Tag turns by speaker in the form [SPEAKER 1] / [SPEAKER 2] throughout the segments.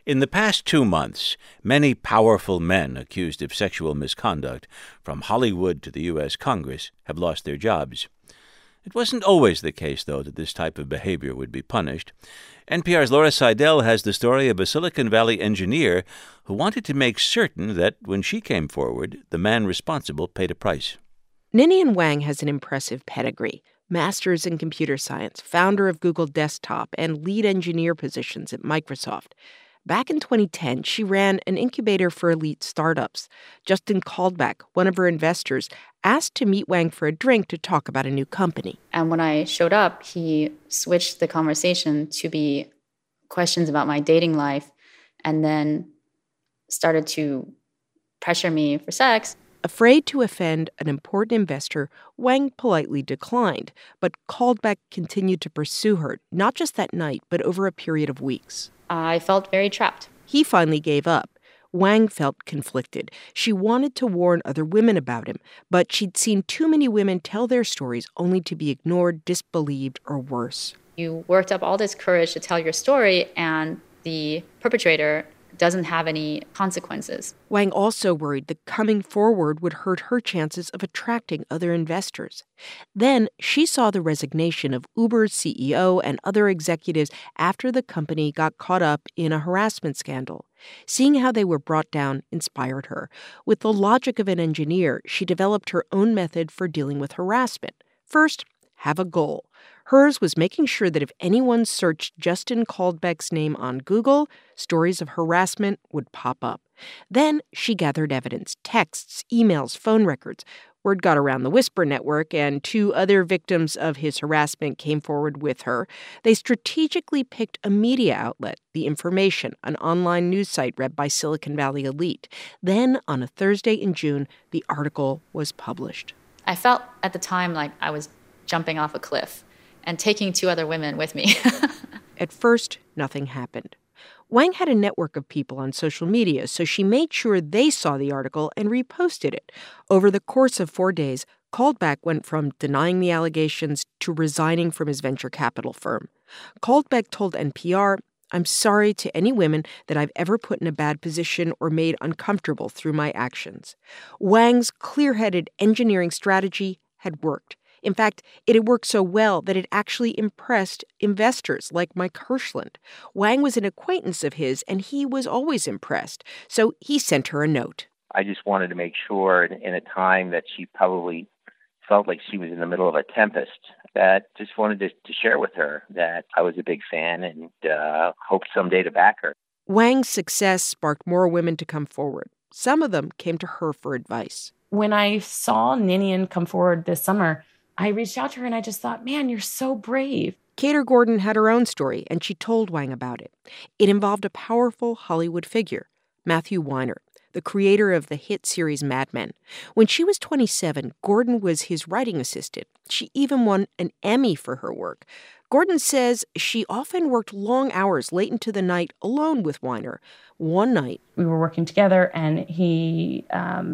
[SPEAKER 1] In the past 2 months, many powerful men accused of sexual misconduct, from Hollywood to the U.S. Congress, have lost their jobs. It wasn't always the case, though, that this type of behavior would be punished. NPR's Laura Seidel has the story of a Silicon Valley engineer who wanted to make certain that when she came forward, the man responsible paid a price.
[SPEAKER 2] Ninian Wang has an impressive pedigree. Master's in computer science, founder of Google Desktop, and lead engineer positions at Microsoft. Back in 2010, she ran an incubator for elite startups. Justin Caldbeck, one of her investors, asked to meet Wang for a drink to talk about a new company.
[SPEAKER 3] And when I showed up, he switched the conversation to be questions about my dating life and then started to pressure me for sex.
[SPEAKER 2] Afraid to offend an important investor, Wang politely declined, but Caldbeck continued to pursue her, not just that night, but over a period of weeks.
[SPEAKER 3] I felt very trapped.
[SPEAKER 2] He finally gave up. Wang felt conflicted. She wanted to warn other women about him, but she'd seen too many women tell their stories only to be ignored, disbelieved, or worse.
[SPEAKER 3] You worked up all this courage to tell your story, and the perpetrator doesn't have any consequences.
[SPEAKER 2] Wang also worried that coming forward would hurt her chances of attracting other investors. Then she saw the resignation of Uber's CEO and other executives after the company got caught up in a harassment scandal. Seeing how they were brought down inspired her. With the logic of an engineer, she developed her own method for dealing with harassment. First, have a goal. Hers was making sure that if anyone searched Justin Caldbeck's name on Google, stories of harassment would pop up. Then she gathered evidence, texts, emails, phone records. Word got around the Whisper Network, and 2 other victims of his harassment came forward with her. They strategically picked a media outlet, The Information, an online news site read by Silicon Valley elite. Then, on a Thursday in June, the article was published.
[SPEAKER 3] I felt at the time like I was jumping off a cliff and taking 2 other women with me.
[SPEAKER 2] At first, nothing happened. Wang had a network of people on social media, so she made sure they saw the article and reposted it. Over the course of 4 days, Caldbeck went from denying the allegations to resigning from his venture capital firm. Caldbeck told NPR, "I'm sorry to any women that I've ever put in a bad position or made uncomfortable through my actions." Wang's clear-headed engineering strategy had worked. In fact, it had worked so well that it actually impressed investors like Mike Hirshland. Wang was an acquaintance of his, and he was always impressed. So he sent her a note.
[SPEAKER 4] I just wanted to make sure in a time that she probably felt like she was in the middle of a tempest, that just wanted to share with her that I was a big fan and hoped someday to back her.
[SPEAKER 2] Wang's success sparked more women to come forward. Some of them came to her for advice.
[SPEAKER 5] When I saw Ninian come forward this summer, I reached out to her and I just thought, man, you're so brave.
[SPEAKER 2] Kater Gordon had her own story, and she told Wang about it. It involved a powerful Hollywood figure, Matthew Weiner, the creator of the hit series Mad Men. When she was 27, Gordon was his writing assistant. She even won an Emmy for her work. Gordon says she often worked long hours late into the night alone with Weiner. One night,
[SPEAKER 5] we were working together, and he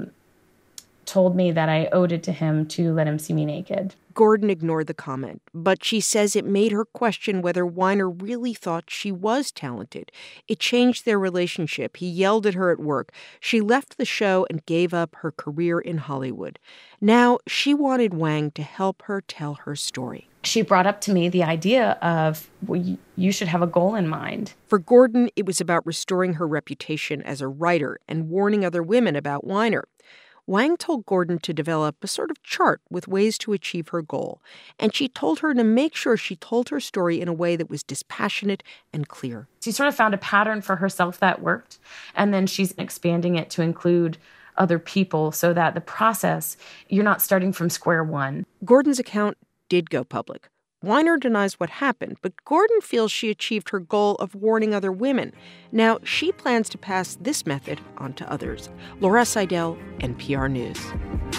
[SPEAKER 5] told me that I owed it to him to let him see me naked.
[SPEAKER 2] Gordon ignored the comment, but she says it made her question whether Weiner really thought she was talented. It changed their relationship. He yelled at her at work. She left the show and gave up her career in Hollywood. Now, she wanted Wang to help her tell her story.
[SPEAKER 5] She brought up to me the idea of, well, you should have a goal in mind.
[SPEAKER 2] For Gordon, it was about restoring her reputation as a writer and warning other women about Weiner. Wang told Gordon to develop a sort of chart with ways to achieve her goal, and she told her to make sure she told her story in a way that was dispassionate and clear.
[SPEAKER 5] She sort of found a pattern for herself that worked, and then she's expanding it to include other people so that the process, you're not starting from square one.
[SPEAKER 2] Gordon's account did go public. Weiner denies what happened, but Gordon feels she achieved her goal of warning other women. Now, she plans to pass this method on to others. Laura Seidel, NPR News.